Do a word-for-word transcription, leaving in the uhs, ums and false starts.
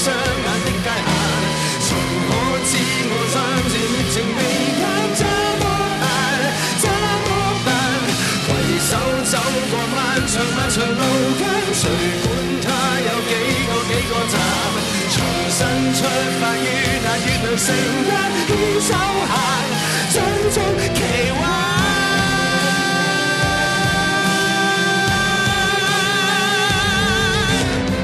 雙眼的界限，誰可知我相似熱情未減，怎麼辦？怎麼辦？攜手走過漫長漫長路間，誰管它有幾個幾個站，重新出發於那月亮城間，牽手行。